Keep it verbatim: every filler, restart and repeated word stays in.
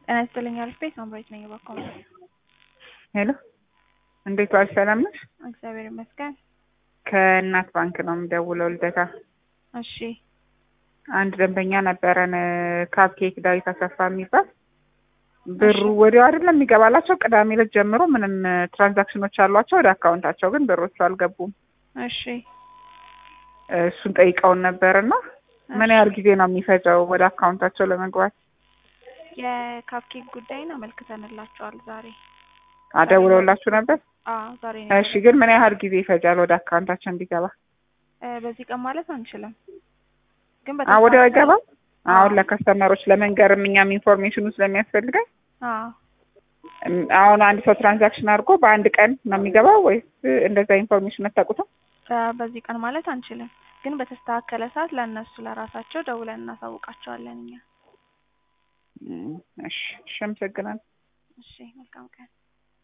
ጤና ይስጥልኝ አልፌ ሳምራዊት ነኝ ባኮም። ሄሎ እንዴት ዋልሽ? ሰላም ነሽ? እግዚአብሔር ይመስገን። ከእናት ባንክ ነው የምደውለው ልደታ። እሺ አንድ ደንበኛ ነበረን ካፕኬክ ዳዊት አሰፋ የሚባል ብሩ ወዲያው አይደለም የሚገባላቸው ቅዳሜ ዕለት ጀምሮ ምንም ትራንዛክሽኖች አሏቸው ወደ አካውንታቸው ግን ብሮቹ አልገቡም። እሺ እሱን ጠይቀውን ነበርና ምን ያህል ጊዜ ነው የሚፈጀው ወደ አካውንታቸው ለመግባት? የካፕኬክ ጉዳይን አመልክተንላቸዋል ዛሬ። አደውለውላችሁ ነበር? አዎ ዛሬ ነው። እሺ ግን ምን ያህል ጊዜ ይፈጃል ወደ አካውንታቸው እንዲገባ? በዚህ ቀን ማለት አንችልም። ግን አዎ ወዲያው አይገባም? አሁን ለከስተመሮች ለመንገርም እኛም ኢንፎርሜሽኑ ስለሚያስፈልገን አዎ አሁን አንድ ሰው ትራንዛክሽን አድርጎ በአንድ ቀን ነው የሚገባው ወይስ እንደዛ ኢንፎርሜሽን አታውቁትም? በዚህ ቀን ማለት አንችልም። ግን በተስተካከለ ሰዓት ለእነሱ ለራሳቸው ደውለን እናሳውቃቸዋለን እኛ። እሺ እሺ አመሰግናለሁ። እሺ መልካም ቀን።